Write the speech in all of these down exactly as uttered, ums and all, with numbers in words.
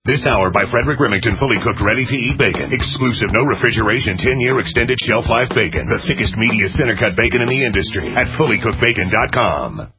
This hour by Frederick Remington, fully cooked, ready-to-eat bacon. Exclusive, no refrigeration, ten-year extended shelf life bacon. The thickest, meatiest, center-cut bacon in the industry at fully cooked bacon dot com.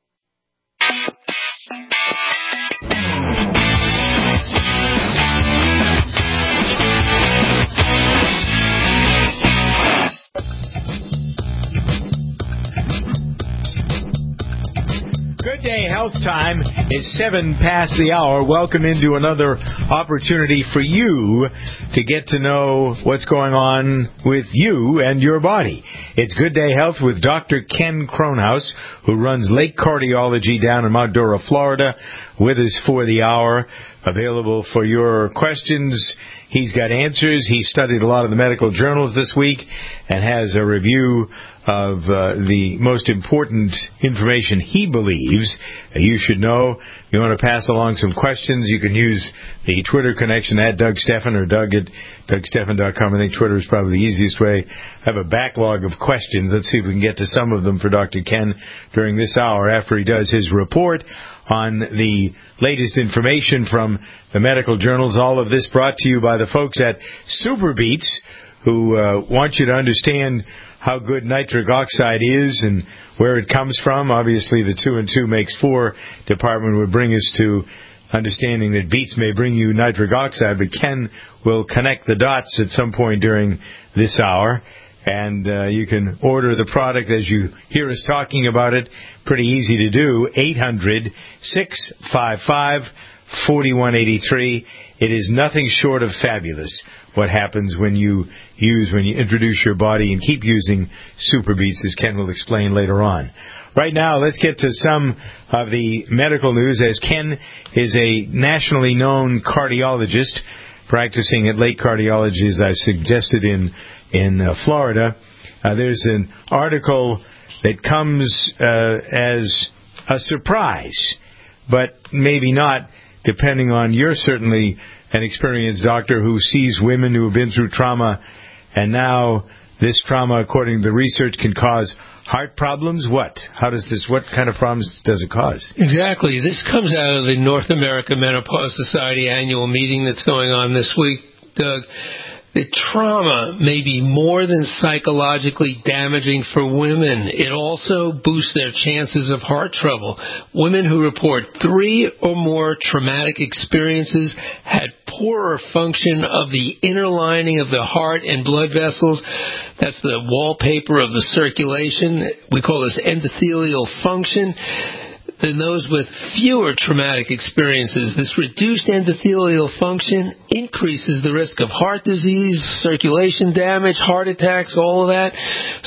Good day, Health Time is seven past the hour. Welcome into another opportunity for you to get to know what's going on with you and your body. It's Good Day Health with Doctor Ken Kronhaus, who runs Lake Cardiology down in Mount Dora, Florida, with us for the hour. Available for your questions. He's got answers. He studied a lot of the medical journals this week and has a review of uh, the most important information he believes you should know. If you want to pass along some questions, you can use the Twitter connection at Doug Stephan or Doug at Doug Stephan dot com. I think Twitter is probably the easiest way. I have a backlog of questions. Let's see if we can get to some of them for Doctor Ken during this hour after he does his report on the latest information from the medical journals. All of this brought to you by the folks at SuperBeets, who uh, want you to understand how good nitric oxide is and where it comes from. Obviously, the two and two makes four department would bring us to understanding that beets may bring you nitric oxide, but Ken will connect the dots at some point during this hour. And uh, you can order the product as you hear us talking about it. Pretty easy to do. eight hundred, six five five, four one eight three. It is nothing short of fabulous what happens when you use, when you introduce your body and keep using SuperBeets, as Ken will explain later on. Right now, let's get to some of the medical news, as Ken is a nationally known cardiologist practicing at Lake Cardiology, as I suggested in in uh, Florida. Uh, there's an article that comes uh, as a surprise, but maybe not, depending on, you're certainly an experienced doctor who sees women who have been through trauma, and now this trauma, according to the research, can cause heart problems. What? How does this, what kind of problems does it cause? Exactly. This comes out of the North American Menopause Society annual meeting that's going on this week, Doug. The trauma may be more than psychologically damaging for women. It also boosts their chances of heart trouble. Women who report three or more traumatic experiences had poorer function of the inner lining of the heart and blood vessels. That's the wallpaper of the circulation. We call this endothelial function. Than those with fewer traumatic experiences. This reduced endothelial function increases the risk of heart disease, circulation damage, heart attacks, all of that.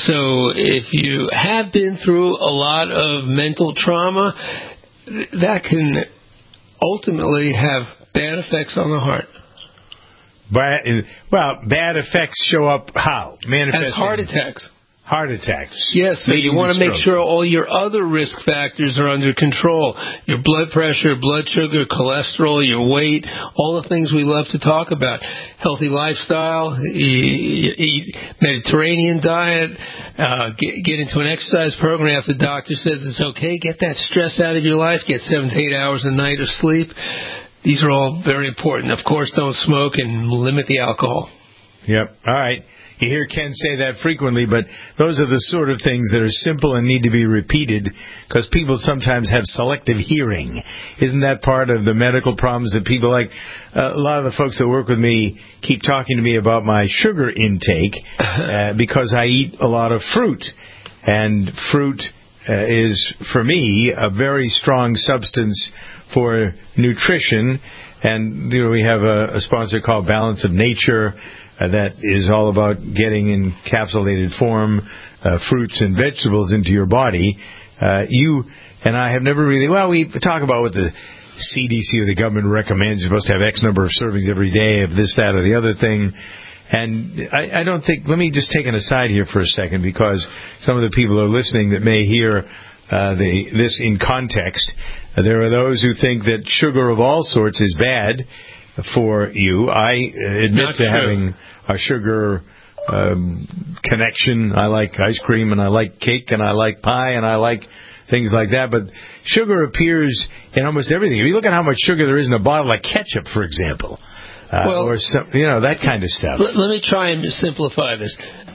So if you have been through a lot of mental trauma, that can ultimately have bad effects on the heart. Bad, well, bad effects show up how? As heart attacks. Heart attacks. Yes, so you want to make sure all your other risk factors are under control. Your blood pressure, blood sugar, cholesterol, your weight, all the things we love to talk about. Healthy lifestyle, eat Mediterranean diet, uh, get, get into an exercise program if the doctor says it's okay. Get that stress out of your life. Get seven to eight hours a night of sleep. These are all very important. Of course, don't smoke and limit the alcohol. Yep. All right. You hear Ken say that frequently, but those are the sort of things that are simple and need to be repeated because people sometimes have selective hearing. Isn't that part of the medical problems that people like? Uh, a lot of the folks that work with me keep talking to me about my sugar intake uh, because I eat a lot of fruit. And fruit uh, is, for me, a very strong substance for nutrition. And you know, we have a, a sponsor called Balance of Nature, Uh, that is all about getting in encapsulated form uh, fruits and vegetables into your body. Uh, you and I have never really, well, we talk about what the C D C or the government recommends. You're supposed to have X number of servings every day of this, that, or the other thing. And I, I don't think, let me just take an aside here for a second because some of the people are listening that may hear uh, the, this in context. Uh, there are those who think that sugar of all sorts is bad for you. I admit Not to true. having a sugar um, connection. I like ice cream, and I like cake, and I like pie, and I like things like that. But sugar appears in almost everything. If you look at how much sugar there is in a bottle of ketchup, for example, uh, well, or some, you know, that kind of stuff. L- let me try and simplify this.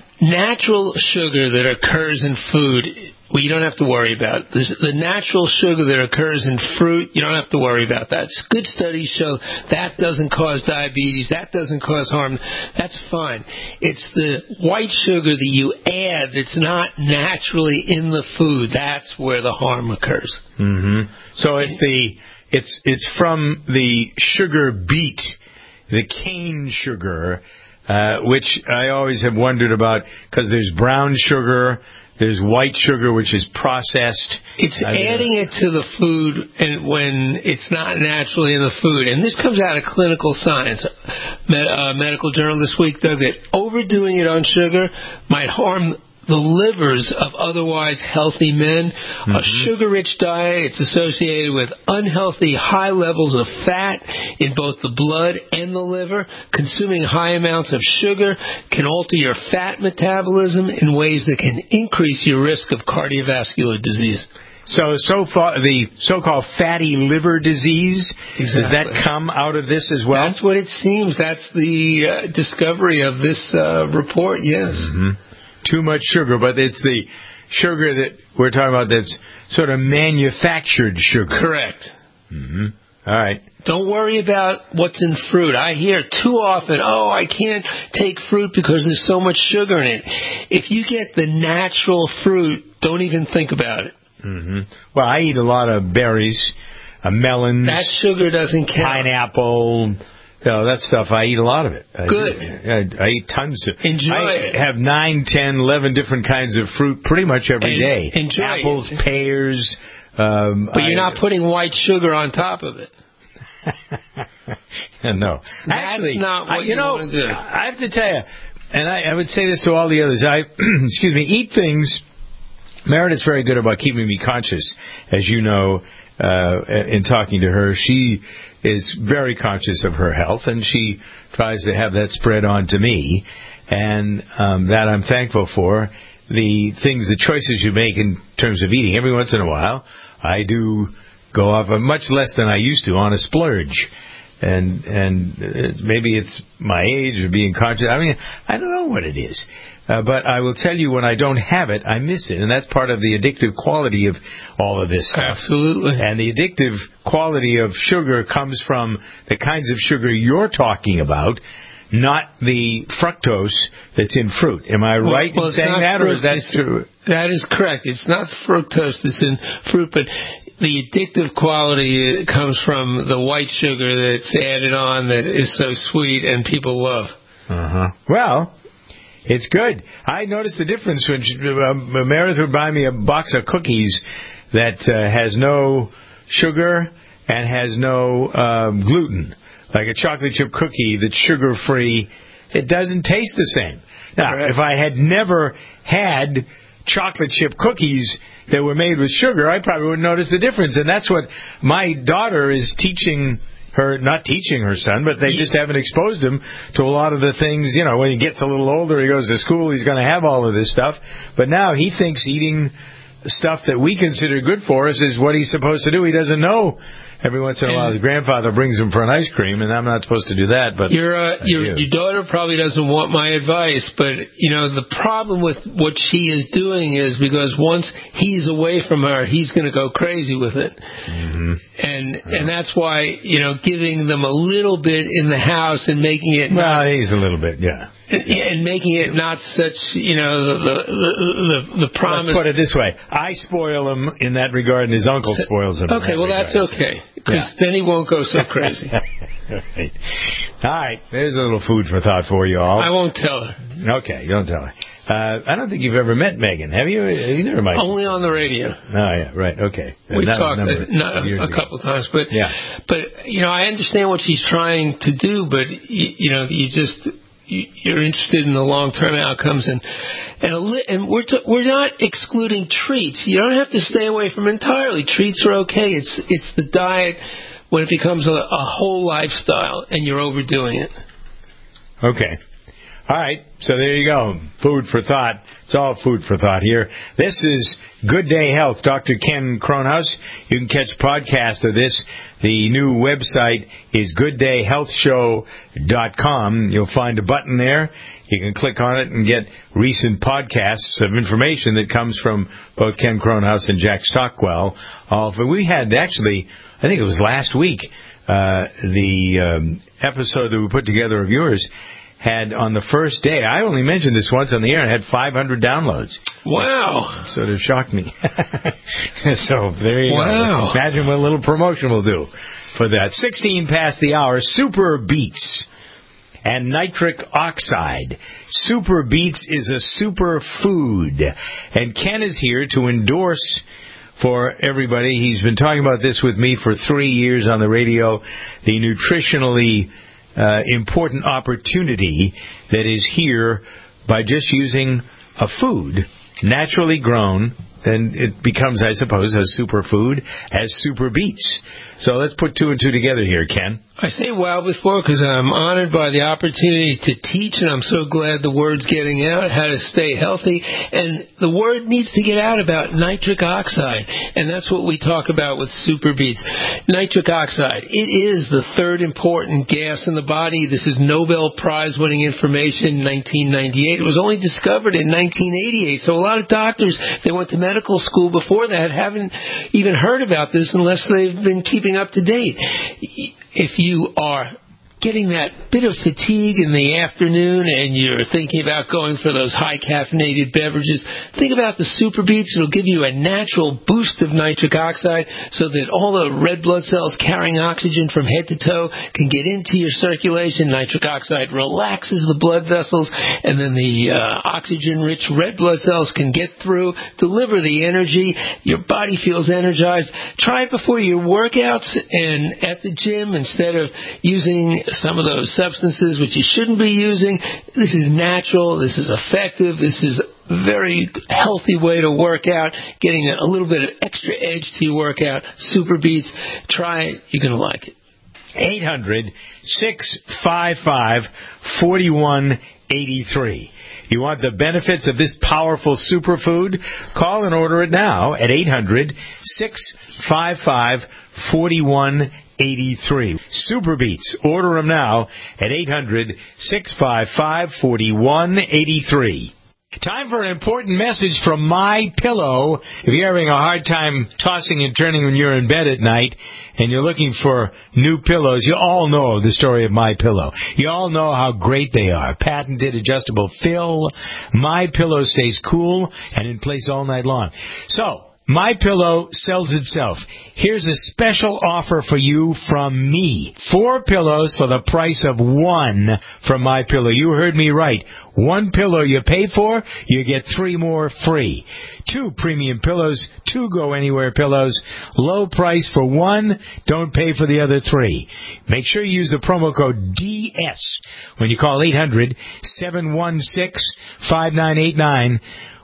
Natural sugar that occurs in food, well, you don't have to worry about. The, the natural sugar that occurs in fruit, you don't have to worry about that. Good studies show that doesn't cause diabetes, that doesn't cause harm. That's fine. It's the white sugar that you add that's not naturally in the food. That's where the harm occurs. Mm-hmm. So it's the it's it's from the sugar beet, the cane sugar. Uh, which I always have wondered about, because there's brown sugar, there's white sugar, which is processed. It's uh, adding it to the food and when it's not naturally in the food. And this comes out of clinical science. Med, uh, medical journal this week, Doug, that overdoing it on sugar might harm the livers of otherwise healthy men. Mm-hmm. A sugar-rich diet, it's associated with unhealthy high levels of fat in both the blood and the liver. Consuming high amounts of sugar can alter your fat metabolism in ways that can increase your risk of cardiovascular disease. So, so far, the so-called fatty liver disease, exactly. Does that come out of this as well? That's what it seems. That's the uh, discovery of this uh, report, yes. Mm-hmm. Too much sugar, but it's the sugar that we're talking about that's sort of manufactured sugar. Correct. Mm-hmm. All right. Don't worry about what's in fruit. I hear too often, oh, I can't take fruit because there's so much sugar in it. If you get the natural fruit, don't even think about it. Mm-hmm. Well, I eat a lot of berries, uh, melons. That sugar doesn't count. Pineapple. You know, that stuff, I eat a lot of it. I Good. I, I eat tons of it. Enjoy I it. have nine, ten, eleven different kinds of fruit pretty much every and, day. Enjoy Apples, it. pears. Um, but you're I, not putting white sugar on top of it. No. That's Actually, not what I, you, you know, want to do. I have to tell you, and I, I would say this to all the others, I, excuse me, eat things. Meredith's very good about keeping me conscious, as you know, uh, in talking to her. She is very conscious of her health, and she tries to have that spread on to me, and um, that I'm thankful for. The things, the choices you make in terms of eating, every once in a while, I do go off a much less than I used to on a splurge. And and maybe it's my age or being conscious. I mean, I don't know what it is. Uh, but I will tell you, when I don't have it, I miss it. And that's part of the addictive quality of all of this stuff. Absolutely. And the addictive quality of sugar comes from the kinds of sugar you're talking about, not the fructose that's in fruit. Am I well, right well, in saying that, fruit, or is that true? That is correct. It's not fructose that's in fruit, but the addictive quality comes from the white sugar that's added on that is so sweet and people love. Uh-huh. Well, it's good. I noticed the difference when she, uh, Meredith would buy me a box of cookies that uh, has no sugar and has no um, gluten, like a chocolate chip cookie that's sugar-free. It doesn't taste the same. Now, right. If I had never had chocolate chip cookies that were made with sugar, I probably wouldn't notice the difference. And that's what my daughter is teaching her, not teaching her son, but they just haven't exposed him to a lot of the things. You know, when he gets a little older, he goes to school, he's going to have all of this stuff. But now he thinks eating stuff that we consider good for us is what he's supposed to do. He doesn't know. Every once in a while, his grandfather brings him for an ice cream, and I'm not supposed to do that. But your uh, your, your daughter probably doesn't want my advice, but you know the problem with what she is doing is because once he's away from her, he's going to go crazy with it, mm-hmm. and yeah. and that's why you know giving them a little bit in the house and making it well, not, he's a little bit, yeah. And making it not such, you know, the the the, the promise. Let's put it this way: I spoil him in that regard, and his uncle spoils him. Okay, well regard. that's okay, because yeah. then he won't go so crazy. Right. All right, there's a little food for thought for you all. I won't tell her. Okay, don't tell her. Uh, I don't think you've ever met Megan, have you? Either, Mike? Only on the radio. Oh yeah, right. Okay. We've uh, talked a, not, a couple of times, but yeah. but you know, I understand what she's trying to do, but you, you know, you just. You're interested in the long-term outcomes, and and, a, and we're t- we're not excluding treats. You don't have to stay away from entirely. Treats are okay. It's it's the diet when it becomes a, a whole lifestyle and you're overdoing it. Okay. All right, so there you go. Food for thought. It's all food for thought here. This is Good Day Health. Doctor Ken Kronhaus. You can catch a podcast of this. The new website is good day health show dot com. You'll find a button there. You can click on it and get recent podcasts of information that comes from both Ken Kronhaus and Jack Stockwell. Uh, we had actually, I think it was last week, uh, the um, episode that we put together of yours had on the first day, I only mentioned this once on the air, and had five hundred downloads. Wow. Sort of shocked me. So there you wow. go. Imagine what a little promotion will do for that. sixteen past the hour, Super Beets and nitric oxide. Super Beets is a super food. And Ken is here to endorse for everybody. He's been talking about this with me for three years on the radio, the nutritionally Uh, important opportunity that is here by just using a food naturally grown, then it becomes, I suppose, a superfood as Super Beets. So let's put two and two together here, Ken. I say wow before because I'm honored by the opportunity to teach, and I'm so glad the word's getting out, how to stay healthy. And the word needs to get out about nitric oxide, and that's what we talk about with Super Beets. Nitric oxide, it is the third important gas in the body. This is Nobel Prize-winning information in nineteen ninety-eight. It was only discovered in nineteen eighty-eight, so a lot of doctors, they went to medical school before that, haven't even heard about this unless they've been keeping up to date. If you are getting that bit of fatigue in the afternoon and you're thinking about going for those high caffeinated beverages, think about the Super Beets. It'll give you a natural boost of nitric oxide so that all the red blood cells carrying oxygen from head to toe can get into your circulation. Nitric oxide relaxes the blood vessels, and then the uh, oxygen-rich red blood cells can get through, deliver the energy. Your body feels energized. Try it before your workouts and at the gym instead of using some of those substances which you shouldn't be using. This is natural. This is effective. This is a very healthy way to work out, getting a little bit of extra edge to your workout. Super Beets. Try it. You're going to like it. eight hundred, six five five, four one eight three. You want the benefits of this powerful superfood? Call and order it now at eight hundred, six five five, four one eight three. Super Beets. Order them now at eight hundred, six five five, four one eight three. Time for an important message from My Pillow. If you're having a hard time tossing and turning when you're in bed at night and you're looking for new pillows, you all know the story of My Pillow. You all know how great they are. Patented adjustable fill. My Pillow stays cool and in place all night long. So, My Pillow sells itself. Here's a special offer for you from me. Four pillows for the price of one from My Pillow. You heard me right. One pillow you pay for, you get three more free. Two premium pillows, two Go Anywhere pillows. Low price for one, don't pay for the other three. Make sure you use the promo code D S when you call eight hundred, seven one six, five nine eight nine.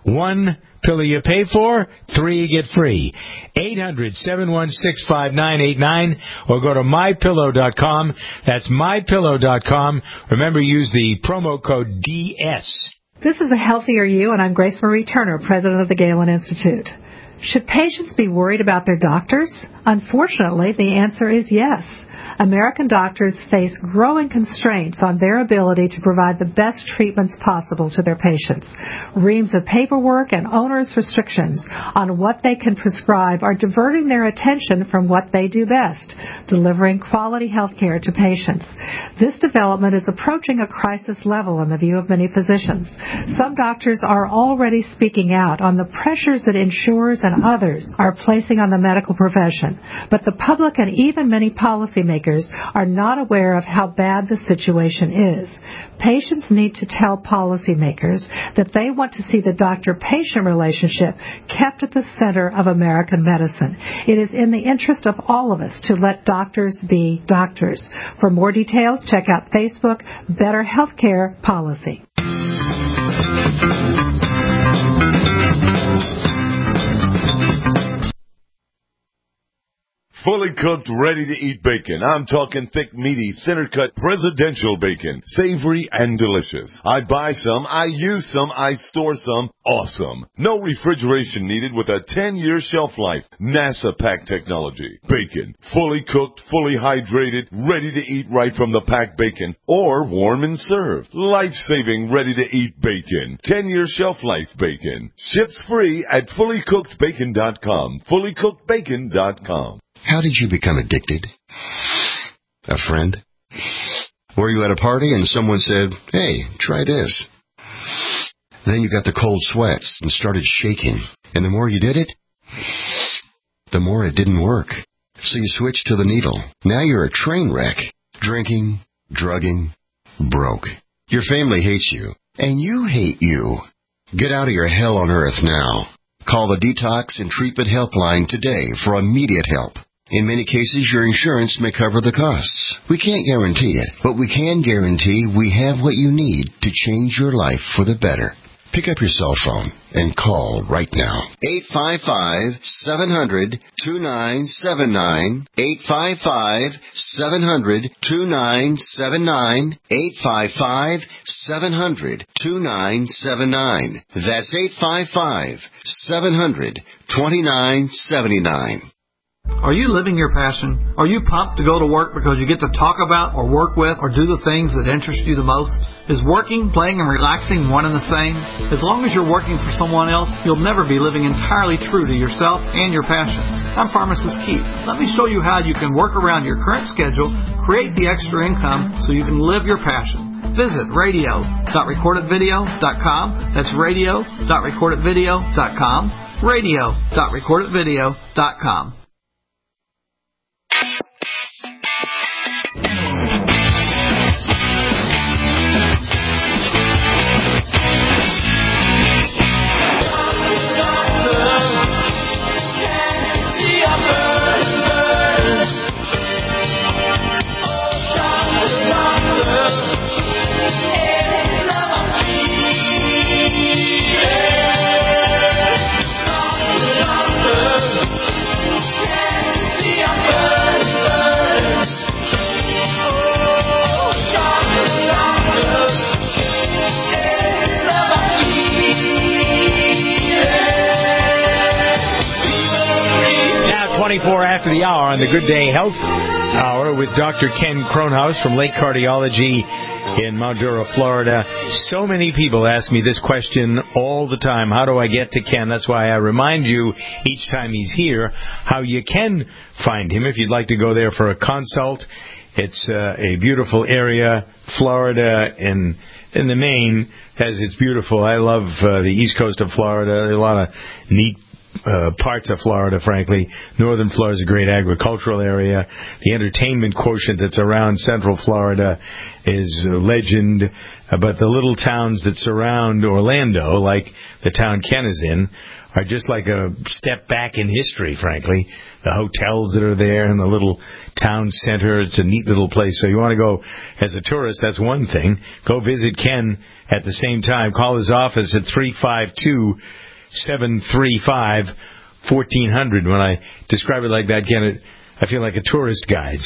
One pillow you pay for, three you get free. eight hundred, seven one six, five nine eight nine or go to my pillow dot com. That's my pillow dot com. Remember, use the promo code D S. This is A Healthier You, and I'm Grace Marie Turner, president of the Galen Institute. Should patients be worried about their doctors? Unfortunately, the answer is yes. American doctors face growing constraints on their ability to provide the best treatments possible to their patients. Reams of paperwork and onerous restrictions on what they can prescribe are diverting their attention from what they do best, delivering quality health care to patients. This development is approaching a crisis level in the view of many physicians. Some doctors are already speaking out on the pressures that insurers and others are placing on the medical profession, but the public and even many policymakers are not aware of how bad the situation is. Patients need to tell policymakers that they want to see the doctor-patient relationship kept at the center of American medicine. It is in the interest of all of us to let doctors be doctors. For more details, check out Facebook, Better Healthcare Policy. fully cooked, ready-to-eat bacon. I'm talking thick, meaty, center-cut presidential bacon. Savory and delicious. I buy some, I use some, I store some. Awesome. No refrigeration needed with a ten-year shelf life. NASA pack technology. Bacon. Fully cooked, fully hydrated, ready to eat right from the packed bacon. Or warm and served. Life-saving, ready-to-eat bacon. ten-year shelf life bacon. Ships free at fully cooked bacon dot com. fully cooked bacon dot com. How did you become addicted? A friend? Were you at a party and someone said, hey, try this? Then you got the cold sweats and started shaking. And the more you did it, the more it didn't work. So you switched to the needle. Now you're a train wreck. Drinking, drugging, broke. Your family hates you. And you hate you. Get out of your hell on earth now. Call the Detox and Treatment Helpline today for immediate help. In many cases, your insurance may cover the costs. We can't guarantee it, but we can guarantee we have what you need to change your life for the better. Pick up your cell phone and call right now. eight five five, seven hundred, two nine seven nine. eight five five, seven hundred, two nine seven nine. eight five five, seven hundred, two nine seven nine. That's eight five five, seven hundred, two nine seven nine. Are you living your passion? Are you pumped to go to work because you get to talk about or work with or do the things that interest you the most? Is working, playing, and relaxing one and the same? As long as you're working for someone else, you'll never be living entirely true to yourself and your passion. I'm Pharmacist Keith. Let me show you how you can work around your current schedule, create the extra income so you can live your passion. Visit radio dot recorded video dot com. That's radio dot recorded video dot com. radio dot recorded video dot com. twenty-four after the hour on the Good Day Health Hour with Doctor Ken Kronhaus from Lake Cardiology in Mount Dura, Florida. So many people ask me this question all the time. How do I get to Ken? That's why I remind you each time he's here how you can find him if you'd like to go there for a consult. It's uh, a beautiful area. Florida in in the main has its beautiful. I love uh, the east coast of Florida. There are a lot of neat Uh, parts of Florida, frankly. Northern Florida is a great agricultural area. The entertainment quotient that's around Central Florida is a legend. Uh, but the little towns that surround Orlando, like the town Ken is in, are just like a step back in history, frankly. The hotels that are there and the little town center, it's a neat little place. So you want to go as a tourist, that's one thing. Go visit Ken at the same time. Call his office at three five two, seven three five, fourteen hundred. When I describe it like that, Ken, it, I feel like a tourist guide.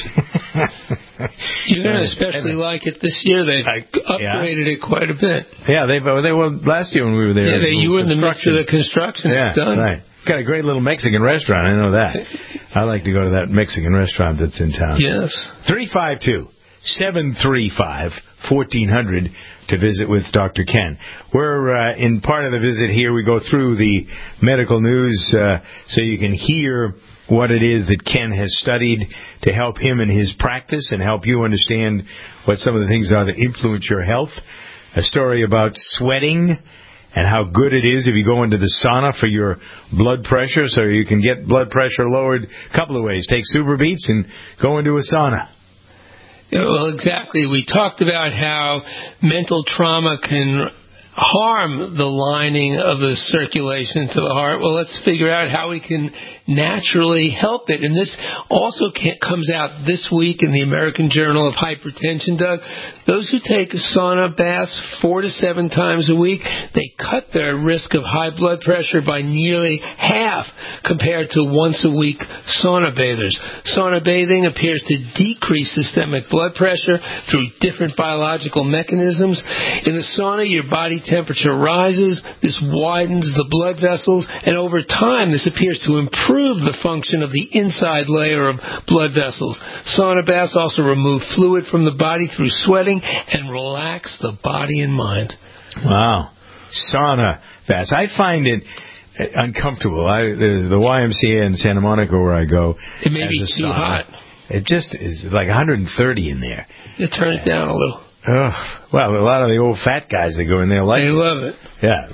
You're going to especially and, like it this year. They've I, upgraded yeah. it quite a bit. Yeah, they they well last year when we were there. Yeah, they, you were in the midst of the construction. Yeah, it's done. Right. Got a great little Mexican restaurant. I know that. I like to go to that Mexican restaurant that's in town. Yes. three five two, seven three five, fourteen hundred to visit with Doctor Ken. We're uh, in part of the visit here. We go through the medical news uh, so you can hear what it is that Ken has studied to help him in his practice and help you understand what some of the things are that influence your health. A story about sweating and how good it is if you go into the sauna for your blood pressure, so you can get blood pressure lowered a couple of ways. Take Super Beats and go into a sauna. Well, exactly. We talked about how mental trauma can harm the lining of the circulation to the heart. Well, let's figure out how we can naturally help it. And this also comes out this week in the American Journal of Hypertension, Doug. Those who take sauna baths four to seven times a week, they cut their risk of high blood pressure by nearly half compared to once-a-week sauna bathers. Sauna bathing appears to decrease systemic blood pressure through different biological mechanisms. In the sauna, your body temperature rises. This widens the blood vessels, and over time, this appears to improve the function of the inside layer of blood vessels. Sauna baths also remove fluid from the body through sweating and relax the body and mind. Wow. Sauna baths. I find it uncomfortable. I, there's the Y M C A in Santa Monica where I go. It may be too sauna. hot. It just is like one hundred thirty in there. You turn it down a little. Ugh. Well, a lot of the old fat guys that go in there like They it. love it. Yeah.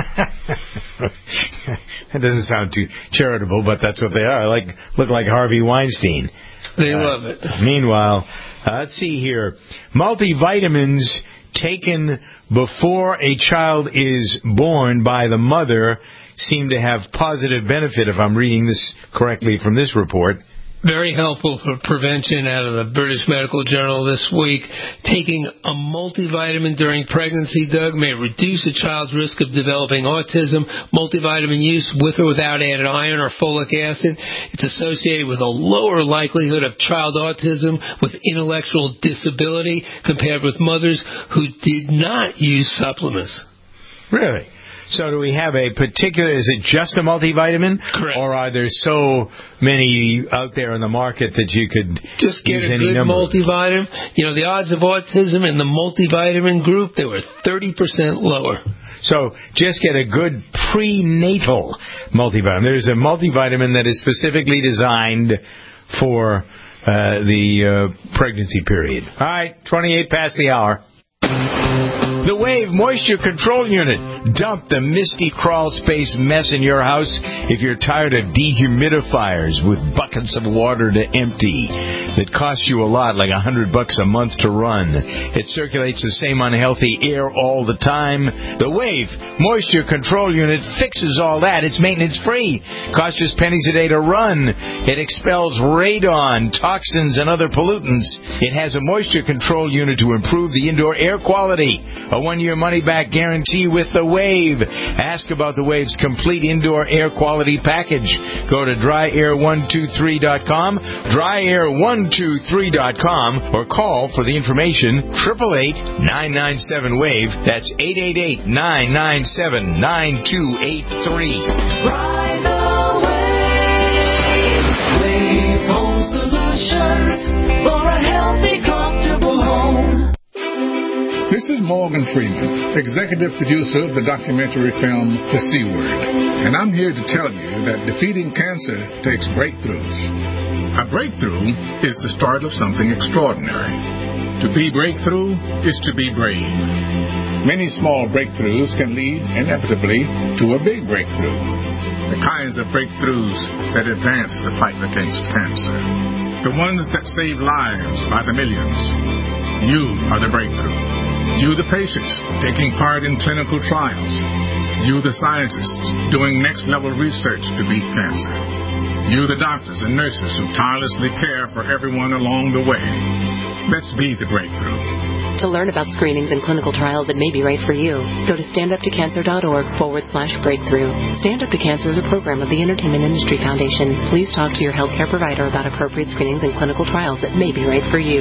That doesn't sound too charitable, but that's what they are. Like look like Harvey Weinstein. They uh, love it. Meanwhile, uh, let's see here. Multivitamins taken before a child is born by the mother seem to have positive benefit, if I'm reading this correctly from this report. Very helpful for prevention out of the British Medical Journal this week. Taking a multivitamin during pregnancy, Doug, may reduce a child's risk of developing autism. Multivitamin use with or without added iron or folic acid. It's associated with a lower likelihood of child autism with intellectual disability compared with mothers who did not use supplements. Really? So do we have a particular, is it just a multivitamin? Correct. Or are there so many out there in the market that you could just get use a any good number? multivitamin? You know, the odds of autism in the multivitamin group, they were thirty percent lower. So just get a good prenatal multivitamin. There's a multivitamin that is specifically designed for uh, the uh, pregnancy period. All right, twenty-eight past the hour. The Wave Moisture Control Unit. Dump the misty crawl space mess in your house if you're tired of dehumidifiers with buckets of water to empty that cost you a lot, like a hundred bucks a month to run. It circulates the same unhealthy air all the time. The Wave Moisture Control Unit fixes all that. It's maintenance free. Costs just pennies a day to run. It expels radon, toxins, and other pollutants. It has a moisture control unit to improve the indoor air quality. A one-year money-back guarantee with the Wave. Ask about the Wave's complete indoor air quality package. Go to dry air one two three dot com, dry air one two three dot com, or call for the information, eight eight eight, nine nine seven, WAVE. That's eight eight eight, nine nine seven, nine two eight three. Ride the Wave. Wave Home Solutions for a healthy, comfortable home. This is Morgan Freeman, executive producer of the documentary film The C Word, and I'm here to tell you that defeating cancer takes breakthroughs. A breakthrough is the start of something extraordinary. To be breakthrough is to be brave. Many small breakthroughs can lead inevitably to a big breakthrough. The kinds of breakthroughs that advance the fight against cancer. The ones that save lives by the millions. You are the breakthrough. You, the patients, taking part in clinical trials. You, the scientists, doing next-level research to beat cancer. You, the doctors and nurses who tirelessly care for everyone along the way. Let's be the breakthrough. To learn about screenings and clinical trials that may be right for you, go to standuptocancer.org forward slash breakthrough. Stand Up to Cancer is a program of the Entertainment Industry Foundation. Please talk to your healthcare provider about appropriate screenings and clinical trials that may be right for you.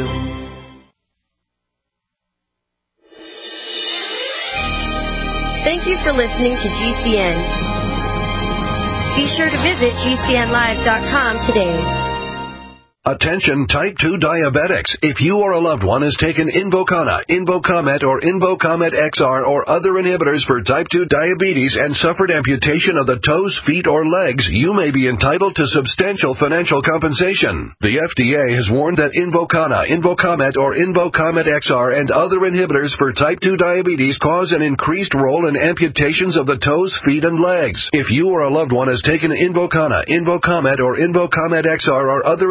Thank you for listening to G C N. Be sure to visit G C N live dot com today. Attention type two diabetics. If you or a loved one has taken Invokana, Invokamet, or Invokamet X R or other inhibitors for type two diabetes and suffered amputation of the toes, feet, or legs, you may be entitled to substantial financial compensation. The F D A has warned that Invokana, Invokamet, or Invokamet X R and other inhibitors for type two diabetes cause an increased role in amputations of the toes, feet, and legs. If you or a loved one has taken Invokana, Invokamet, or Invokamet X R or other inhibitors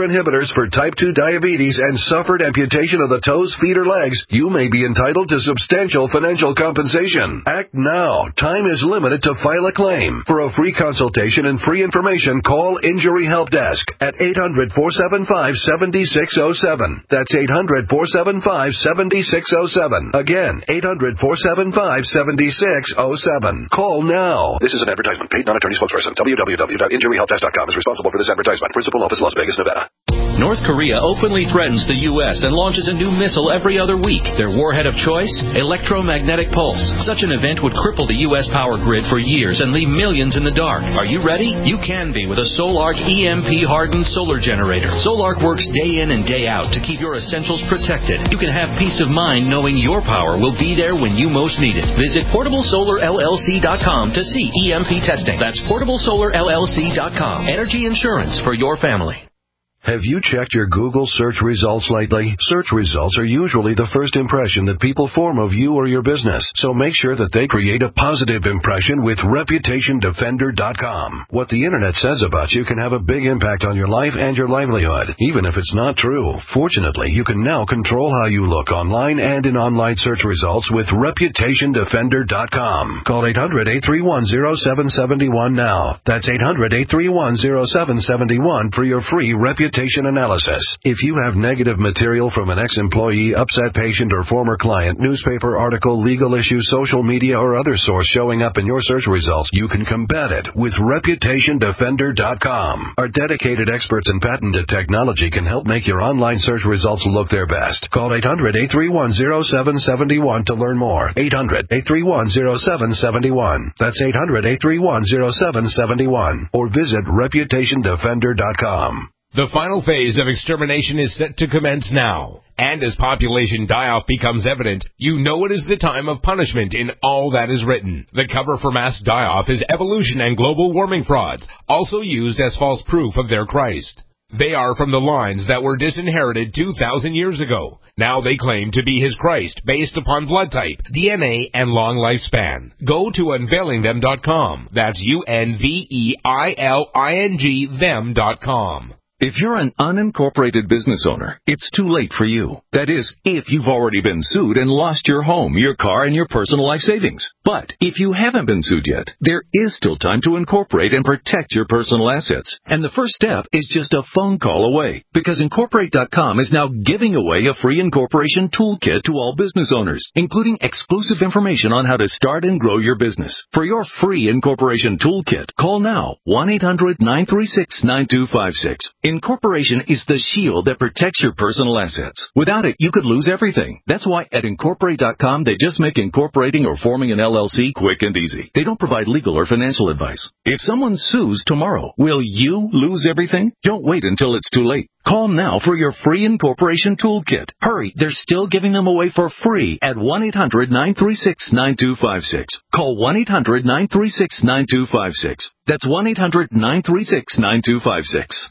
inhibitors for type two diabetes and suffered amputation of the toes, feet, or legs, you may be entitled to substantial financial compensation. Act now. Time is limited to file a claim. For a free consultation and free information, call Injury Help Desk at eight hundred, four seven five, seven six zero seven. That's eight hundred, four seven five, seven six zero seven. Again, eight hundred, four seven five, seven six zero seven. Call now. This is an advertisement. Paid non-attorney spokesperson. w w w dot injury help desk dot com is responsible for this advertisement. Principal office, Las Vegas, Nevada. North Korea openly threatens the U S and launches a new missile every other week. Their warhead of choice? Electromagnetic pulse. Such an event would cripple the U S power grid for years and leave millions in the dark. Are you ready? You can be with a Solarc E M P-hardened solar generator. Solarc works day in and day out to keep your essentials protected. You can have peace of mind knowing your power will be there when you most need it. Visit portable solar L L C dot com to see E M P testing. That's portable solar L L C dot com. Energy insurance for your family. Have you checked your Google search results lately? Search results are usually the first impression that people form of you or your business, so make sure that they create a positive impression with reputation defender dot com. What the internet says about you can have a big impact on your life and your livelihood, even if it's not true. Fortunately, you can now control how you look online and in online search results with reputation defender dot com. Call eight hundred, eight three one, zero seven seven one now. That's eight hundred, eight three one, zero seven seven one for your free reputation analysis. If you have negative material from an ex-employee, upset patient, or former client, newspaper article, legal issue, social media, or other source showing up in your search results, you can combat it with reputation defender dot com. Our dedicated experts in patented technology can help make your online search results look their best. Call eight hundred, eight three one, zero seven seven one to learn more. eight hundred, eight three one, zero seven seven one. That's eight hundred, eight three one, zero seven seven one. Or visit reputation defender dot com. The final phase of extermination is set to commence now. And as population die-off becomes evident, you know it is the time of punishment in all that is written. The cover for mass die-off is evolution and global warming frauds, also used as false proof of their Christ. They are from the lines that were disinherited two thousand years ago. Now they claim to be his Christ based upon blood type, D N A, and long lifespan. Go to unveiling them dot com. That's U N V E I L I N G them dot com. If you're an unincorporated business owner, it's too late for you. That is, if you've already been sued and lost your home, your car, and your personal life savings. But if you haven't been sued yet, there is still time to incorporate and protect your personal assets. And the first step is just a phone call away, because Incorporate dot com is now giving away a free incorporation toolkit to all business owners, including exclusive information on how to start and grow your business. For your free incorporation toolkit, call now, one eight hundred, nine three six, nine two five six. Incorporation is the shield that protects your personal assets. Without it, you could lose everything. That's why at Incorporate dot com, they just make incorporating or forming an L L C quick and easy. They don't provide legal or financial advice. If someone sues tomorrow, will you lose everything? Don't wait until it's too late. Call now for your free incorporation toolkit. Hurry, they're still giving them away for free at one eight hundred, nine three six, nine two five six. Call one eight hundred, nine three six, nine two five six. That's one eight hundred, nine three six, nine two five six.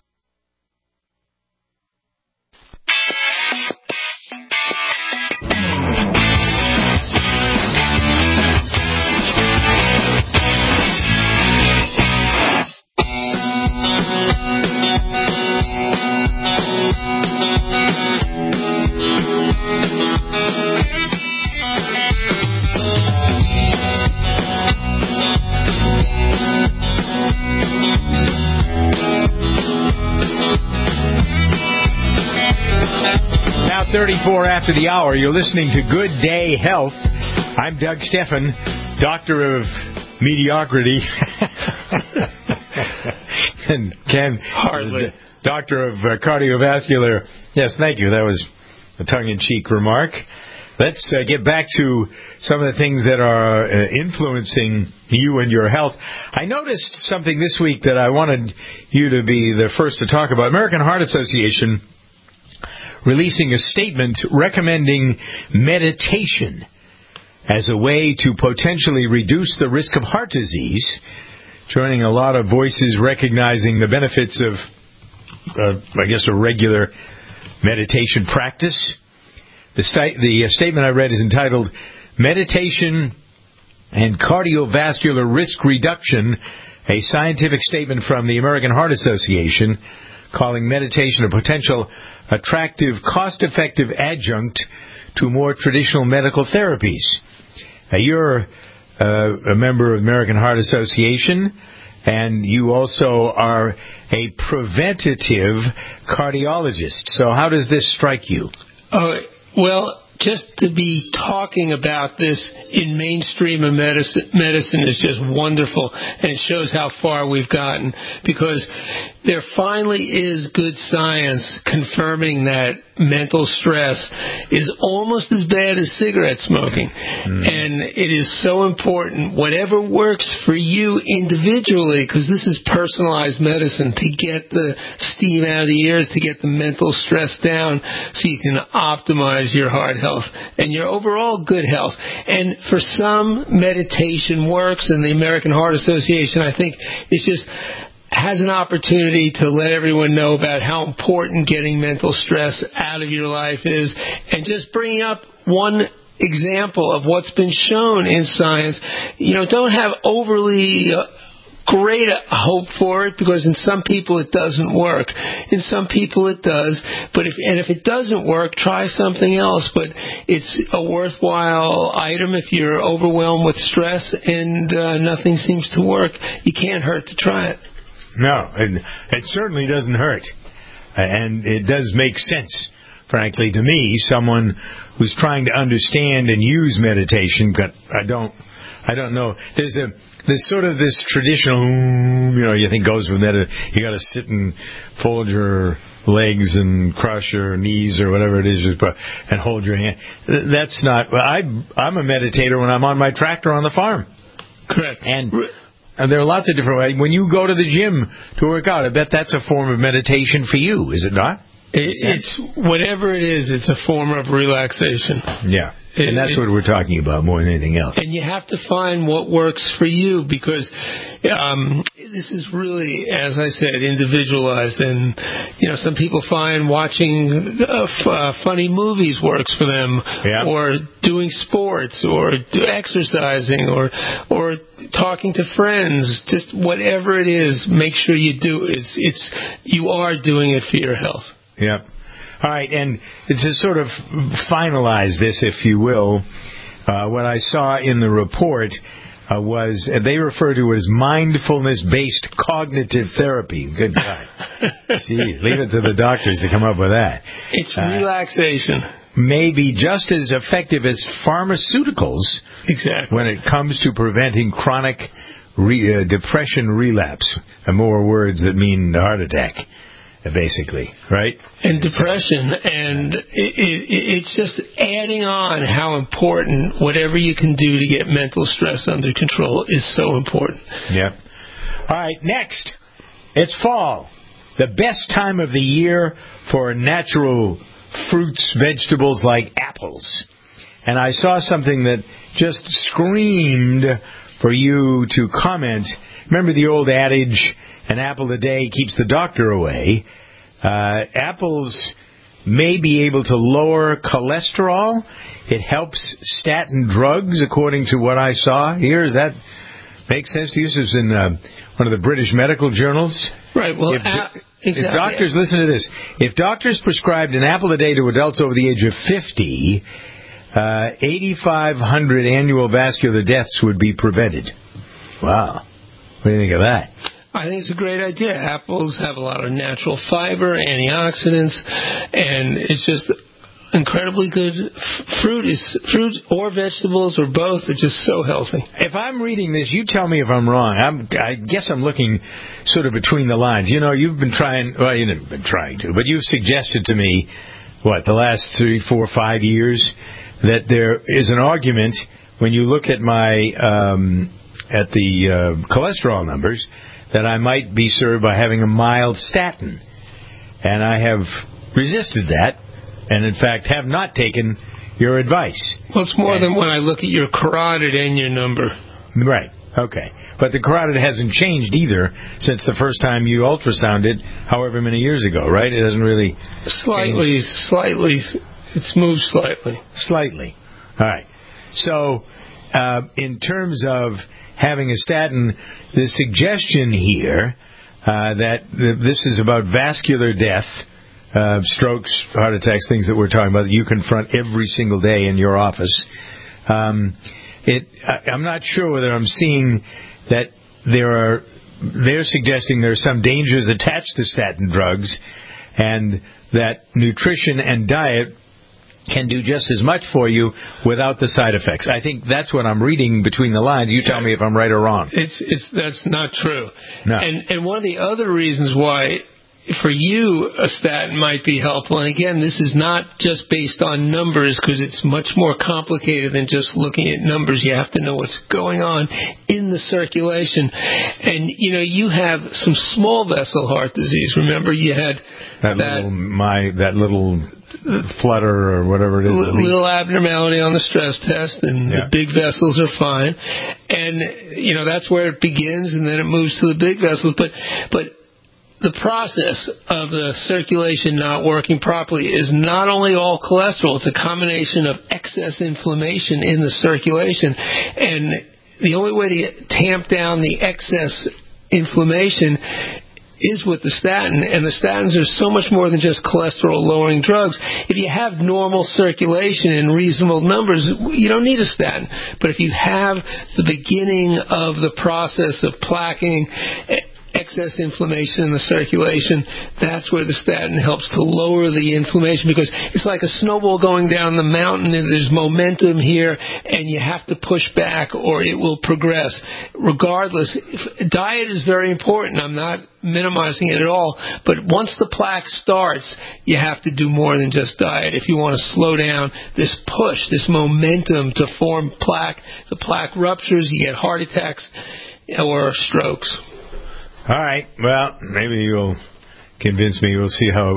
thirty-four after the hour. You're listening to Good Day Health. I'm Doug Steffen, doctor of mediocrity. and Ken, hardly. Doctor of uh, cardiovascular. Yes, thank you. That was a tongue-in-cheek remark. Let's uh, get back to some of the things that are uh, influencing you and your health. I noticed something this week that I wanted you to be the first to talk about. American Heart Association releasing a statement recommending meditation as a way to potentially reduce the risk of heart disease, joining a lot of voices recognizing the benefits of, uh, I guess, a regular meditation practice. The, sta- the uh, statement I read is entitled, Meditation and Cardiovascular Risk Reduction, a scientific statement from the American Heart Association, calling meditation a potential attractive, cost-effective adjunct to more traditional medical therapies. Now, you're uh, a member of the American Heart Association, and you also are a preventative cardiologist. So how does this strike you? Uh, well, just to be talking about this in mainstream of medicine, medicine is just wonderful, and it shows how far we've gotten, because there finally is good science confirming that mental stress is almost as bad as cigarette smoking. Mm. And it is so important, whatever works for you individually, because this is personalized medicine, to get the steam out of the ears, to get the mental stress down so you can optimize your heart health and your overall good health. And for some, meditation works, and the American Heart Association, I think, is just has an opportunity to let everyone know about how important getting mental stress out of your life is, and just bringing up one example of what's been shown in science. You know, don't have overly uh, great hope for it, because in some people it doesn't work. In some people it does. But if and if it doesn't work, try something else. But it's a worthwhile item if you're overwhelmed with stress and uh, nothing seems to work. You can't hurt to try it. No, it, it certainly doesn't hurt. And it does make sense, frankly, to me, someone who's trying to understand and use meditation, but I don't I don't know. There's a there's sort of this traditional, you know, you think goes with that. You got to sit and fold your legs and cross your knees or whatever it is, and hold your hand. That's not. I I'm a meditator when I'm on my tractor on the farm. Correct. And. And there are lots of different ways. When you go to the gym to work out, I bet that's a form of meditation for you, is it not? It, it's whatever it is, it's a form of relaxation. Yeah. And that's it, what we're talking about more than anything else. And you have to find what works for you, because um, this is really, as I said, individualized. And, you know, some people find watching uh, f- uh, funny movies works for them, yeah. or doing sports, or do exercising, or or talking to friends. Just whatever it is, make sure you do. It's it's you are doing it for your health. Yeah. All right, and to sort of finalize this, if you will, uh, what I saw in the report uh, was uh, they refer to it as mindfulness-based cognitive therapy. Good God. Gee, leave it to the doctors to come up with that. It's uh, relaxation. Maybe just as effective as pharmaceuticals. Exactly. When it comes to preventing chronic re- uh, depression relapse. And more words that mean heart attack. Basically, right? And depression, and it, it, it's just adding on how important whatever you can do to get mental stress under control is so important. Yep. All right, next, it's fall. The best time of the year for natural fruits, vegetables like apples. And I saw something that just screamed for you to comment. Remember the old adage, an apple a day keeps the doctor away. Uh, apples may be able to lower cholesterol. It helps statin drugs, according to what I saw here. Does that make sense to you? This is in uh, one of the British medical journals. Right. Well, if, uh, exactly. if doctors, listen to this. If doctors prescribed an apple a day to adults over the age of fifty, uh, eighty-five hundred annual vascular deaths would be prevented. Wow. What do you think of that? I think it's a great idea. Apples have a lot of natural fiber, antioxidants, and it's just incredibly good. Fruit is fruit or vegetables or both are just so healthy. If I'm reading this, you tell me if I'm wrong. I'm, I guess I'm looking sort of between the lines. You know, you've been trying, well, you've never been trying to, but you've suggested to me, what, the last three, four, five years, that there is an argument when you look at my, um, at the uh, cholesterol numbers, that I might be served by having a mild statin. And I have resisted that, and in fact have not taken your advice. Well, it's more and, than when I look at your carotid and your number. Right, okay. But the carotid hasn't changed either since the first time you ultrasounded, however many years ago, right? It hasn't really... Slightly, changed. slightly, it's moved slightly. Slightly. All right. So, uh, in terms of having a statin, the suggestion here uh, that th- this is about vascular death, uh, strokes, heart attacks, things that we're talking about that you confront every single day in your office. Um, it, I, I'm not sure whether I'm seeing that there are, they're suggesting there are some dangers attached to statin drugs, and that nutrition and diet can do just as much for you without the side effects. I think that's what I'm reading between the lines. You tell me if I'm right or wrong. It's it's that's not true. No. And and one of the other reasons why for you a statin might be helpful, and again, this is not just based on numbers because it's much more complicated than just looking at numbers. You have to know what's going on in the circulation. And, you know, you have some small vessel heart disease. Remember, you had that, that little my that little flutter or whatever it is. A little abnormality on the stress test, and yeah. the big vessels are fine. And, you know, that's where it begins, and then it moves to the big vessels. But, but the process of the circulation not working properly is not only all cholesterol, it's a combination of excess inflammation in the circulation. And the only way to tamp down the excess inflammation is with the statin, and the statins are so much more than just cholesterol-lowering drugs. If you have normal circulation in reasonable numbers, you don't need a statin. But if you have the beginning of the process of plaquing, excess inflammation in the circulation, that's where the statin helps to lower the inflammation, because it's like a snowball going down the mountain, and there's momentum here, and you have to push back or it will progress. Regardless, if, diet is very important. I'm not minimizing it at all, but once the plaque starts, you have to do more than just diet. If you want to slow down this push, this momentum to form plaque, the plaque ruptures, you get heart attacks or strokes. All right. Well, maybe you'll convince me. We'll see how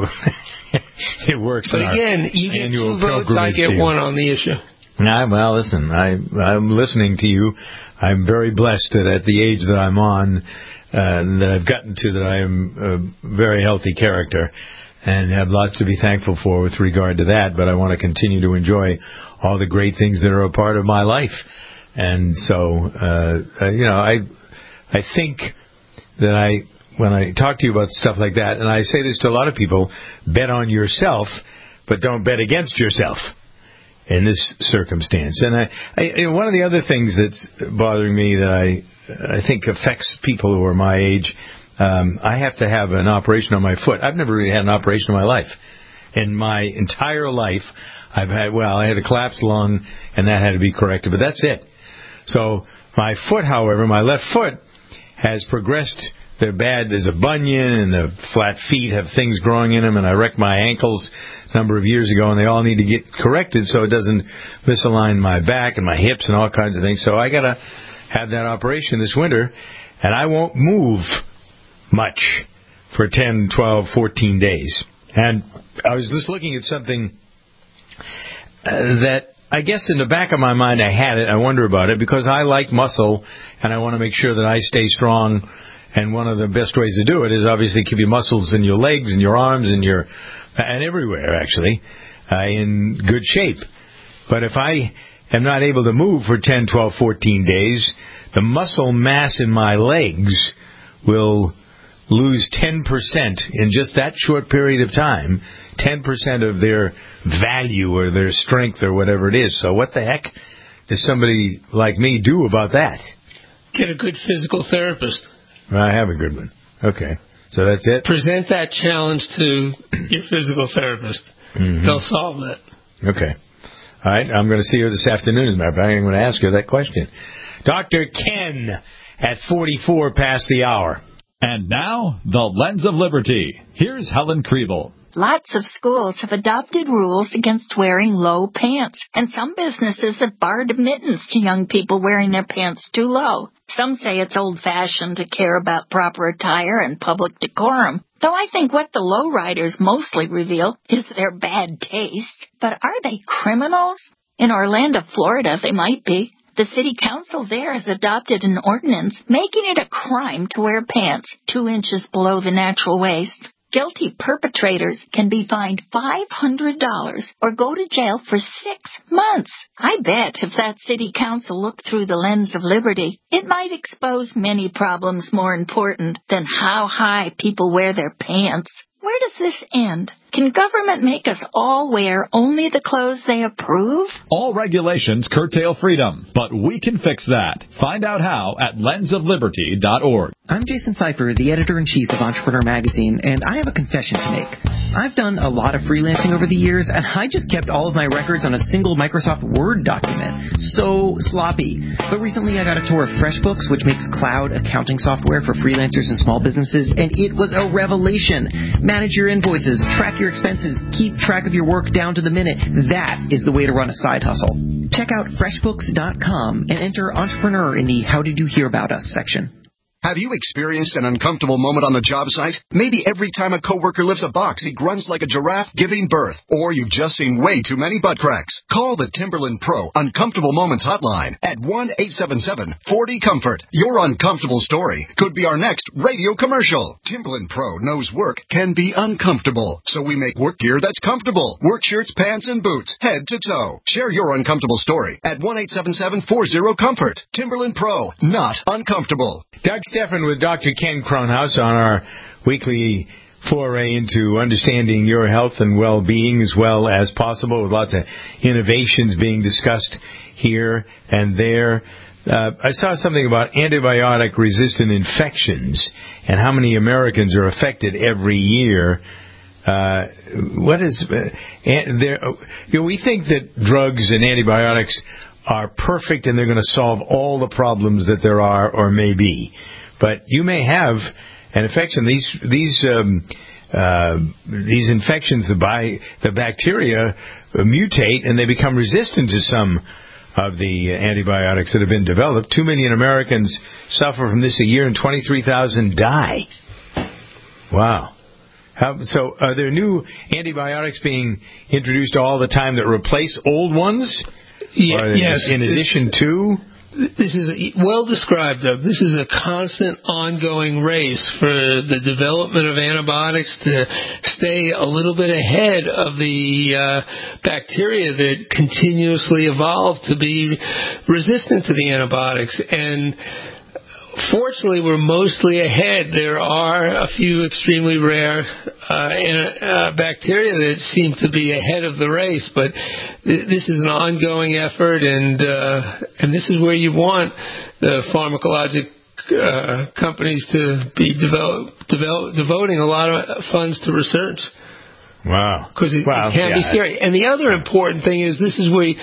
it works. But again, you get two votes, I get one on the issue. Nah, well, listen, I, I'm listening to you. I'm very blessed that at the age that I'm on, uh, that I've gotten to, that I am a very healthy character and have lots to be thankful for with regard to that. But I want to continue to enjoy all the great things that are a part of my life. And so, uh, you know, I, I think that I, when I talk to you about stuff like that, and I say this to a lot of people, bet on yourself, but don't bet against yourself in this circumstance. And I, I, one of the other things that's bothering me that I, I think affects people who are my age, um, I have to have an operation on my foot. I've never really had an operation in my life. In my entire life, I've had, well, I had a collapsed lung, and that had to be corrected, but that's it. So my foot, however, my left foot, has progressed. They're bad. There's a bunion, and the flat feet have things growing in them, and I wrecked my ankles a number of years ago, and they all need to get corrected so it doesn't misalign my back and my hips and all kinds of things. So I got to have that operation this winter, and I won't move much for ten, twelve, fourteen days. And I was just looking at something uh, that I guess in the back of my mind I had it. I wonder about it because I like muscle, and I want to make sure that I stay strong. And one of the best ways to do it is obviously keep your muscles in your legs and your arms and your and everywhere actually uh, in good shape. But if I am not able to move for ten, twelve, fourteen days, the muscle mass in my legs will lose ten percent in just that short period of time. ten percent of their value or their strength or whatever it is. So what the heck does somebody like me do about that? Get a good physical therapist. I have a good one. Okay. So that's it? Present that challenge to your physical therapist. Mm-hmm. They'll solve that. Okay. All right. I'm going to see her this afternoon. As a matter of fact, I'm going to ask her that question. Doctor Ken at forty-four past the hour. And now, the Lens of Liberty. Here's Helen Kriebel. Lots of schools have adopted rules against wearing low pants, and some businesses have barred admittance to young people wearing their pants too low. Some say it's old-fashioned to care about proper attire and public decorum, though I think what the lowriders mostly reveal is their bad taste. But are they criminals? In Orlando, Florida, they might be. The city council there has adopted an ordinance making it a crime to wear pants two inches below the natural waist. Guilty perpetrators can be fined five hundred dollars or go to jail for six months. I bet if that city council looked through the lens of liberty, it might expose many problems more important than how high people wear their pants. Where does this end? Can government make us all wear only the clothes they approve? All regulations curtail freedom, but we can fix that. Find out how at lens of liberty dot org. I'm Jason Pfeiffer, the editor-in-chief of Entrepreneur Magazine, and I have a confession to make. I've done a lot of freelancing over the years, and I just kept all of my records on a single Microsoft Word document. So sloppy. But recently I got a tour of FreshBooks, which makes cloud accounting software for freelancers and small businesses, and it was a revelation. Manage your invoices, track your expenses, keep track of your work down to the minute. That is the way to run a side hustle. Check out freshbooks dot com and enter Entrepreneur in the How Did You Hear About Us section. Have you experienced an uncomfortable moment on the job site? Maybe every time a coworker lifts a box, he grunts like a giraffe giving birth. Or you've just seen way too many butt cracks. Call the Timberland Pro Uncomfortable Moments Hotline at one eight seven seven, four zero, comfort. Your uncomfortable story could be our next radio commercial. Timberland Pro knows work can be uncomfortable, so we make work gear that's comfortable. Work shirts, pants, and boots, head to toe. Share your uncomfortable story at one eight seven seven, four zero, comfort. Timberland Pro, not uncomfortable. Doug Stephan with Doctor Ken Kronhaus on our weekly foray into understanding your health and well-being as well as possible, with lots of innovations being discussed here and there. Uh, I saw something about antibiotic-resistant infections and how many Americans are affected every year. Uh, what is uh, there? You know, we think that drugs and antibiotics are perfect and they're going to solve all the problems that there are or may be. But you may have an infection. These these um, uh, these infections, the bi- the bacteria mutate and they become resistant to some of the antibiotics that have been developed. Two million Americans suffer from this a year, and twenty-three thousand die. Wow. How, so, are there new antibiotics being introduced all the time that replace old ones? Yeah, or yes. In addition to. This is well described, Doug. This is a constant, ongoing race for the development of antibiotics to stay a little bit ahead of the uh, bacteria that continuously evolve to be resistant to the antibiotics. And fortunately, we're mostly ahead. There are a few extremely rare uh, uh, bacteria that seem to be ahead of the race, but th- this is an ongoing effort, and uh, and this is where you want the pharmacologic uh, companies to be develop, develop, devoting a lot of funds to research. Wow. Because it, wow. it can yeah. be scary. And the other important thing is this is where you,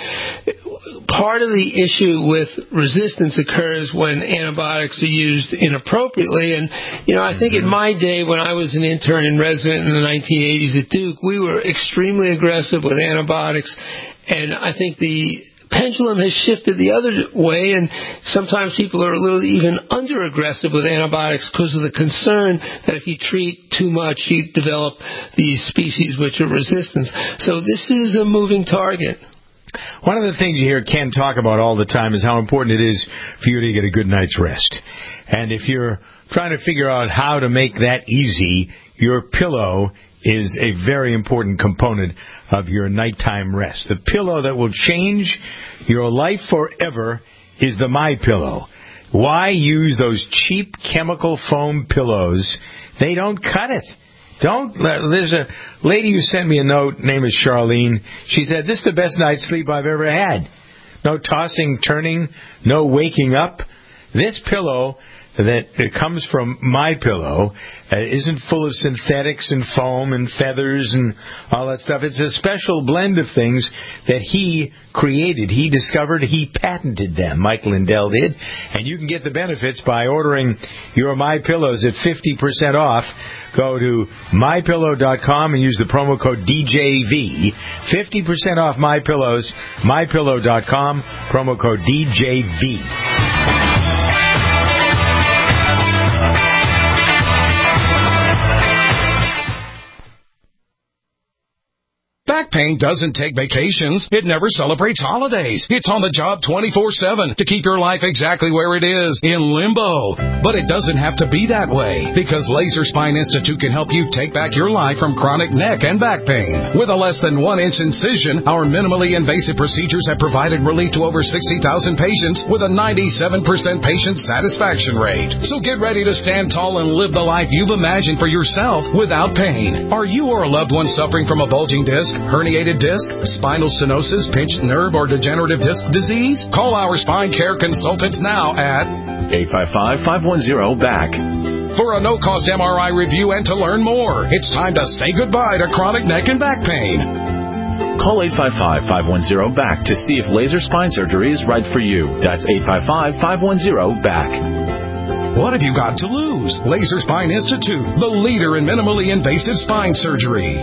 part of the issue with resistance occurs when antibiotics are used inappropriately. And, you know, I think mm-hmm. in my day when I was an intern and resident in the nineteen eighties at Duke, we were extremely aggressive with antibiotics. And I think the pendulum has shifted the other way, and sometimes people are a little even under-aggressive with antibiotics because of the concern that if you treat too much, you develop these species which are resistant. So this is a moving target. One of the things you hear Ken talk about all the time is how important it is for you to get a good night's rest. And if you're trying to figure out how to make that easy, your pillow is a very important component of your nighttime rest. The pillow that will change your life forever is the MyPillow. Why use those cheap chemical foam pillows? They don't cut it. Don't. There's a lady who sent me a note, name is Charlene. She said, this is the best night's sleep I've ever had. No tossing, turning, no waking up. This pillow that comes from MyPillow uh, isn't full of synthetics and foam and feathers and all that stuff. It's a special blend of things that he created. He discovered, he patented them. Mike Lindell did. And you can get the benefits by ordering your MyPillows at fifty percent off. Go to my pillow dot com and use the promo code D J V. fifty percent off MyPillows, my pillow dot com, promo code D J V. Back back pain doesn't take vacations. It never celebrates holidays. It's on the job twenty-four seven to keep your life exactly where it is, in limbo. But it doesn't have to be that way, because Laser Spine Institute can help you take back your life from chronic neck and back pain. With a less than one inch incision, our minimally invasive procedures have provided relief to over sixty thousand patients with a ninety-seven percent patient satisfaction rate. So get ready to stand tall and live the life you've imagined for yourself without pain. Are you or a loved one suffering from a bulging disc, herniated disc, spinal stenosis, pinched nerve, or degenerative disc disease? Call our spine care consultants now at eight five five, five one zero, B A C. For a no-cost M R I review and to learn more. It's time to say goodbye to chronic neck and back pain. Call eight five five, five one zero, B A C to see if laser spine surgery is right for you. That's eight five five, five one zero, B A C. What have you got to lose? Laser Spine Institute, the leader in minimally invasive spine surgery.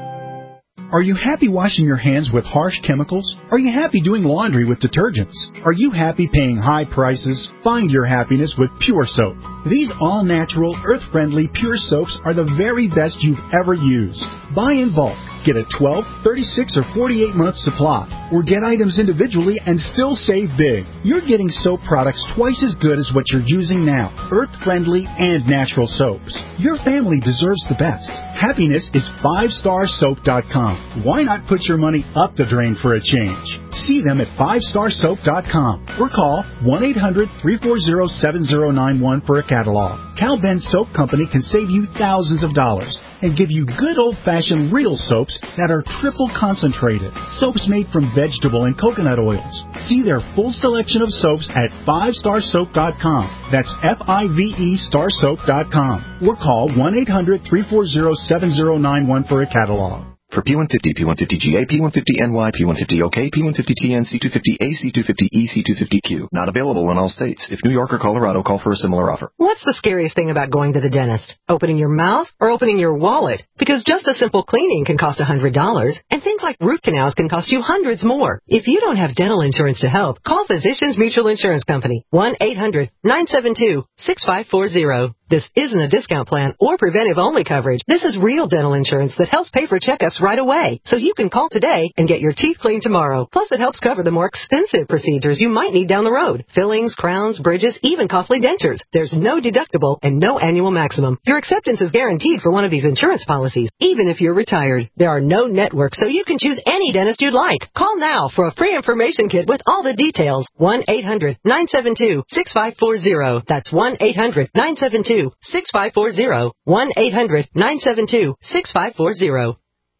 Are you happy washing your hands with harsh chemicals? Are you happy doing laundry with detergents? Are you happy paying high prices? Find your happiness with Pure Soap. These all-natural, earth-friendly Pure Soaps are the very best you've ever used. Buy in bulk. Get a twelve, thirty-six, or forty-eight month supply. Or get items individually and still save big. You're getting soap products twice as good as what you're using now. Earth-friendly and natural soaps. Your family deserves the best. Happiness is five star soap dot com. Why not put your money up the drain for a change? See them at five star soap dot com or call one eight hundred, three four zero, seven zero nine one for a catalog. Cal Ben Soap Company can save you thousands of dollars and give you good old-fashioned real soaps that are triple concentrated. Soaps made from vegetable and coconut oils. See their full selection of soaps at five star soap dot com. That's F I V E star soap dot com. Or call one eight hundred, three four zero, seven zero nine one for a catalog. For P one fifty, P one fifty G A, P one fifty N Y, P one fifty O K, P one fifty T N, C two fifty A, C two fifty E, C two fifty Q. Not available in all states. If New York or Colorado, call for a similar offer. What's the scariest thing about going to the dentist? Opening your mouth or opening your wallet? Because just a simple cleaning can cost one hundred dollars, and things like root canals can cost you hundreds more. If you don't have dental insurance to help, call Physicians Mutual Insurance Company. one eight hundred, nine seven two, six five four zero. This isn't a discount plan or preventive-only coverage. This is real dental insurance that helps pay for checkups right away. So you can call today and get your teeth cleaned tomorrow. Plus, it helps cover the more expensive procedures you might need down the road. Fillings, crowns, bridges, even costly dentures. There's no deductible and no annual maximum. Your acceptance is guaranteed for one of these insurance policies, even if you're retired. There are no networks, so you can choose any dentist you'd like. Call now for a free information kit with all the details. one eight hundred, nine seven two, six five four zero. That's one eight hundred, nine seven two, six five four zero. one eight hundred, nine seven two, six five four zero.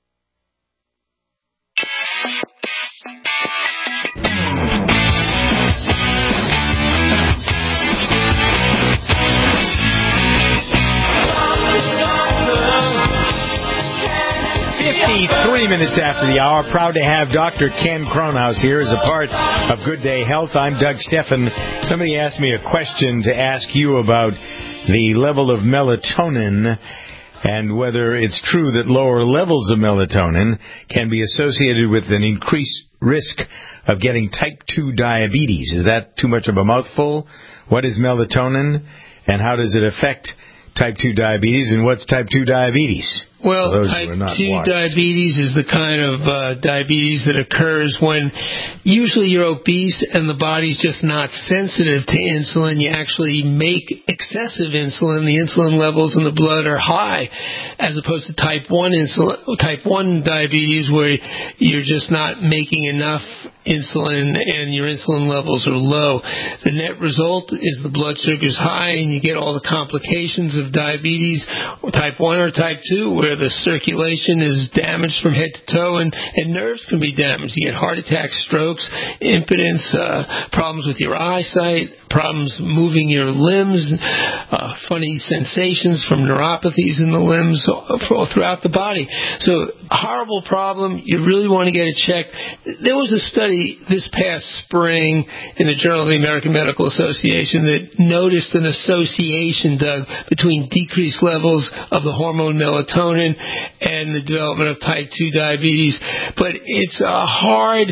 fifty-three minutes after the hour. Proud to have Doctor Ken Cronhaus here as a part of Good Day Health. I'm Doug Steffen. Somebody asked me a question to ask you about the level of melatonin and whether it's true that lower levels of melatonin can be associated with an increased risk of getting type two diabetes. Is that too much of a mouthful? What is melatonin, and how does it affect type two diabetes, and what's type two diabetes? Well, type two diabetes is the kind of uh, diabetes that occurs when usually you're obese and the body's just not sensitive to insulin. You actually make excessive insulin. The insulin levels in the blood are high, as opposed to type one insulin, type one diabetes, where you're just not making enough insulin and your insulin levels are low. The net result is the blood sugar's high and you get all the complications of diabetes, type one or type two, where the circulation is damaged from head to toe and, and nerves can be damaged. You get heart attacks, strokes, impotence, uh, problems with your eyesight, problems moving your limbs, uh, funny sensations from neuropathies in the limbs all throughout the body. So, horrible problem. You really want to get it checked. There was a study this past spring in the Journal of the American Medical Association that noticed an association, Doug, between decreased levels of the hormone melatonin and the development of type two diabetes. But it's a hard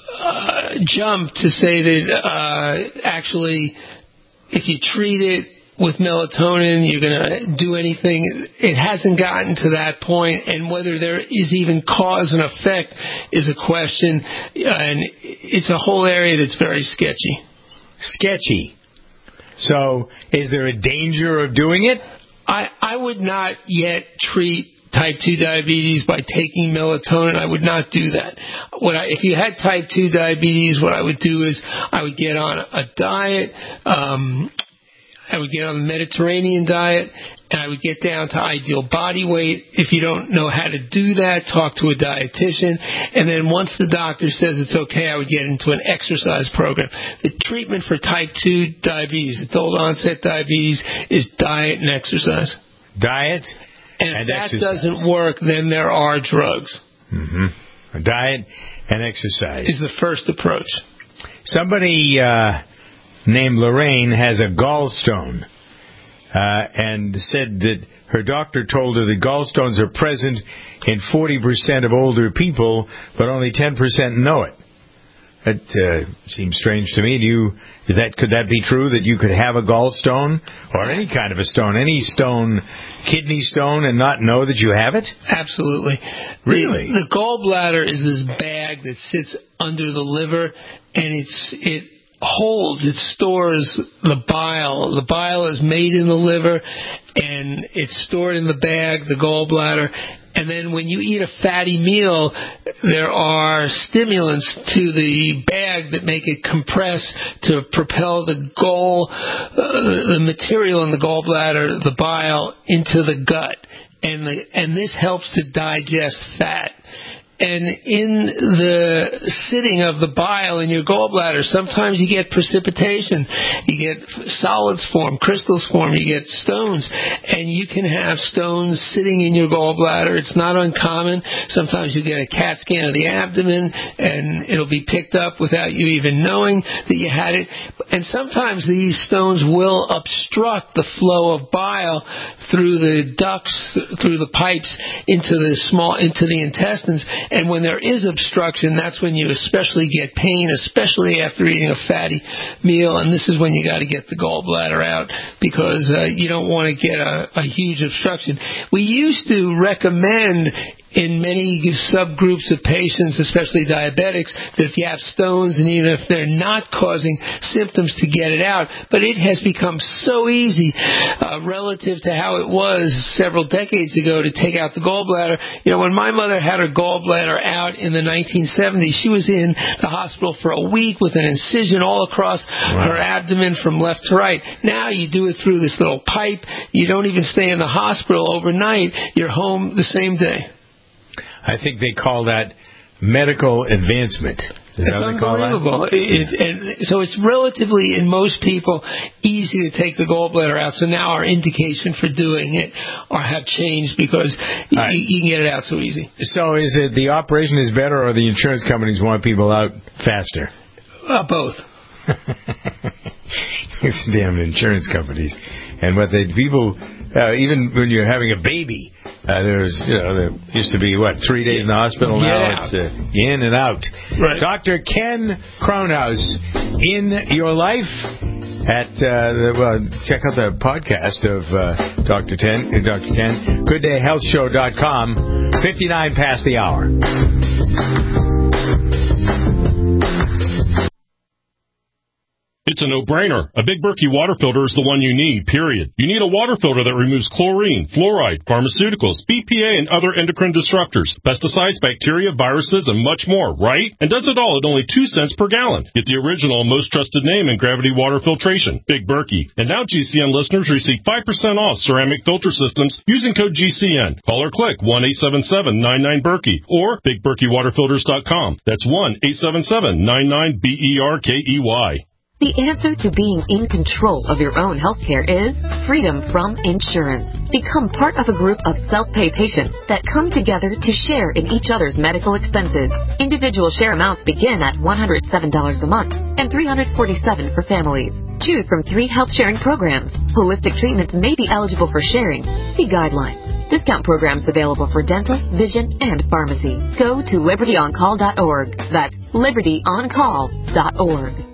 uh, jump to say that uh, actually if you treat it with melatonin, you're going to do anything. It hasn't gotten to that point, and whether there is even cause and effect is a question, and it's a whole area that's very sketchy. Sketchy. So, is there a danger of doing it? I, I would not yet treat type two diabetes by taking melatonin. I would not do that. What I, if you had type two diabetes, what I would do is I would get on a diet. Um, I would get on the Mediterranean diet, and I would get down to ideal body weight. If you don't know how to do that, talk to a dietitian. And then once the doctor says it's okay, I would get into an exercise program. The treatment for type two diabetes, adult onset diabetes, is diet and exercise. Diet and if and that exercise. doesn't work, then there are drugs. Mm-hmm. Diet and exercise is the first approach. Somebody uh, named Lorraine has a gallstone uh, and said that her doctor told her that gallstones are present in forty percent of older people, but only ten percent know it. That uh, seems strange to me. Do you, is that, could that be true, that you could have a gallstone or any kind of a stone, any stone, kidney stone, and not know that you have it? Absolutely. Really? The, the gallbladder is this bag that sits under the liver, and it's it holds, it stores the bile. The bile is made in the liver, and it's stored in the bag, the gallbladder. And then when you eat a fatty meal, there are stimulants to the bag that make it compress to propel the gall, uh, the material in the gallbladder, the bile, into the gut. And the, and this helps to digest fat. And in the sitting of the bile in your gallbladder, sometimes you get precipitation, you get solids form, crystals form, you get stones, and you can have stones sitting in your gallbladder. It's not uncommon. Sometimes you get a CAT scan of the abdomen, and it'll be picked up without you even knowing that you had it. And sometimes these stones will obstruct the flow of bile through the ducts, through the pipes into the small, into the intestines. And when there is obstruction, that's when you especially get pain, especially after eating a fatty meal. And this is when you got to get the gallbladder out, because uh, you don't want to get a, a huge obstruction. We used to recommend in many subgroups of patients, especially diabetics, that if you have stones, and even if they're not causing symptoms, to get it out. But it has become so easy uh, relative to how it was several decades ago to take out the gallbladder. You know, when my mother had her gallbladder out in the nineteen seventies, she was in the hospital for a week with an incision all across wow. her abdomen from left to right. Now you do it through this little pipe. You don't even stay in the hospital overnight. You're home the same day. I think they call that medical advancement. Is it's that what they call unbelievable. that? It, and so it's relatively, in most people, easy to take the gallbladder out. So now our indication for doing it or have changed because y- right. you, you can get it out so easy. So is it the operation is better, or the insurance companies want people out faster? Uh, both. Damn insurance companies. And what they people, uh, even when you're having a baby, uh, there's, you know, there used to be, what, three days in the hospital. Now yeah. it's uh, in and out. Right. Doctor Ken Kronhaus, in your life at, uh, well, check out the podcast of uh, Doctor Ken, uh, Doctor Ken, good day health show dot com, fifty-nine past the hour. It's a no-brainer. A Big Berkey water filter is the one you need, period. You need a water filter that removes chlorine, fluoride, pharmaceuticals, B P A, and other endocrine disruptors, pesticides, bacteria, viruses, and much more, right? And does it all at only two cents per gallon. Get the original and most trusted name in gravity water filtration, Big Berkey. And now G C N listeners receive five percent off ceramic filter systems using code G C N. Call or click one eight seven seven nine nine Berkey or big berkey water filters dot com. That's one eight seven seven nine nine B E R K E Y. The answer to being in control of your own healthcare is freedom from insurance. Become part of a group of self-pay patients that come together to share in each other's medical expenses. Individual share amounts begin at one hundred seven dollars a month and three hundred forty-seven dollars for families. Choose from three health sharing programs. Holistic treatments may be eligible for sharing. See guidelines. Discount programs available for dental, vision, and pharmacy. Go to liberty on call dot org. That's liberty on call dot org.